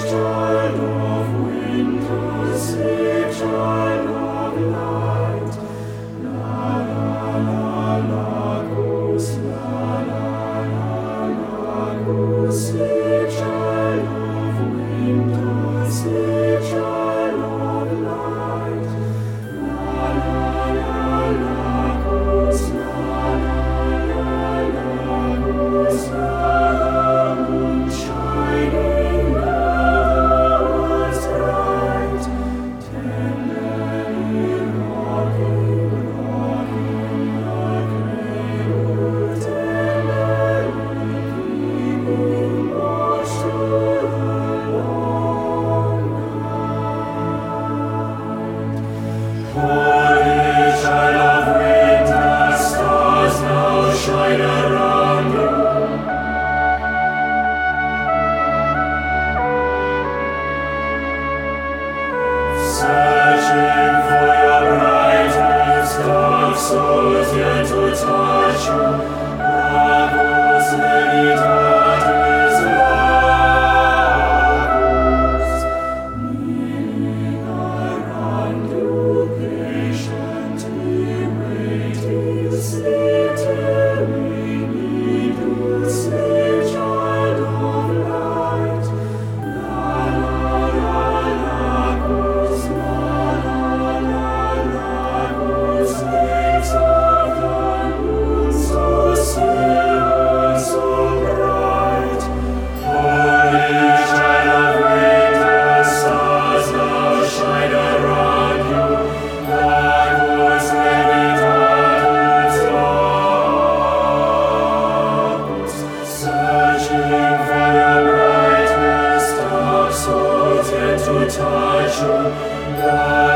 child of winter, sweet child of light. La la la la, goose, la la la la, goose, sweet child of winter, sweet child of light. La la la la, goose, la la la la, goose, the moon shining there was bright, tenderly rocking, rocking the cradle, tenderly keeping watch through the long night. Holy child of winter, stars now shine around you. Searching for your brightness, dark souls yet to touch you. Vagos veritatis vagos, kneeling around you, patiently waiting, sleep till we need you, sweet child of light. La la la la, goose, la la la la, goose, waves of the moon, so silver, so bright. Holy child of winter, stars now shine around you. Vagos veritatis vagos, searching for your brightness, dark souls yet to touch you.